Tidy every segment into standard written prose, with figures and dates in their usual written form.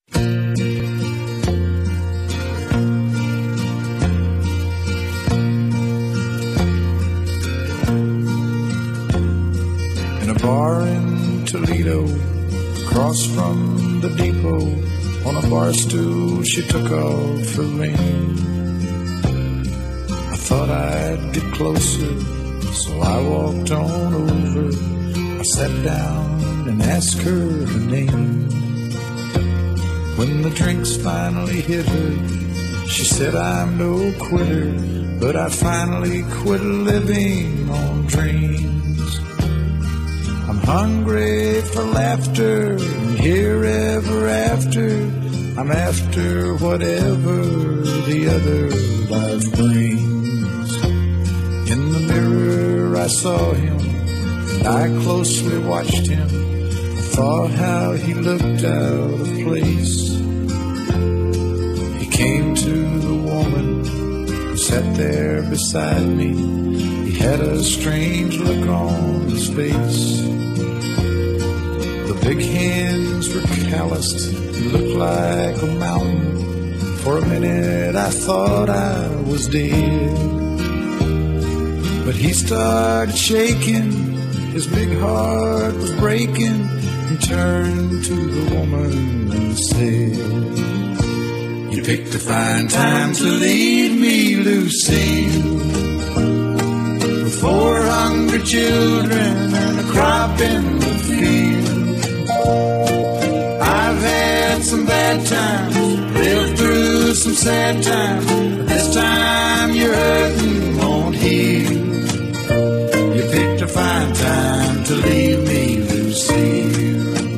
In a bar in Toledo, across from the depot, on a bar stool she took off her ring. I thought I'd get closer, so I walked on over. I sat down and asked her name. When the drinks finally hit her, she said, I'm no quitter, but I finally quit living on dreams. I'm hungry for laughter, and here ever after, I'm after whatever the other life brings. In the mirror I saw him, and I closely watched him. I thought how he looked out of place. He came to the woman who sat there beside me. He had a strange look on his face. The big hands were calloused, he looked like a mountain. For a minute I thought I was dead. But he started shaking, his big heart was breaking. He turned to the woman and said, You picked a fine time to leave me, Lucille, with 4 hungry children and a crop in the field. I've had some bad times, lived through some sad times, but this time your hurting won't heal. You picked a fine time to leave me, Lucille.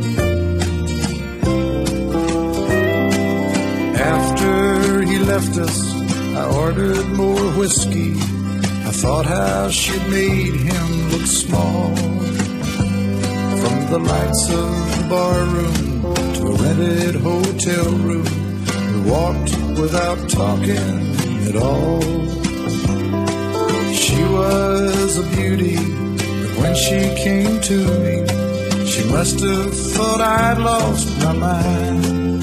After he left us, I ordered more whiskey. I thought how she'd made him look small. From the lights of the bar room to a rented hotel room, we walked without talking at all. She was a beauty, but when she came to me, she must have thought I'd lost my mind.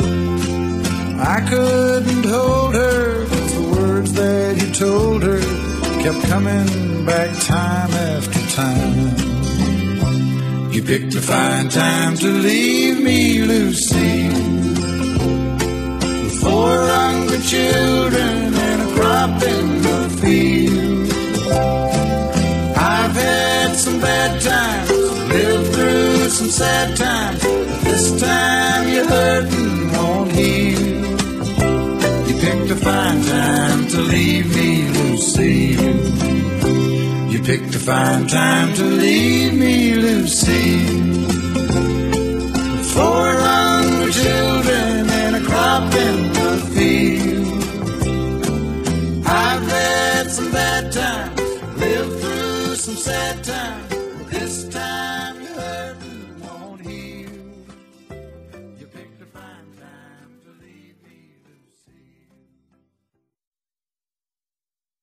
I couldn't hold her, 'cause the words that he told her kept coming back time after time. You picked a fine time to leave me, Lucille, with 4 hungry children and a crop in the field. I've had some bad times, lived through some sad times, but this time your hurting won't heal. You picked a fine time to leave me, Lucille. You picked a fine time to leave me, Lucille. 4 hungry children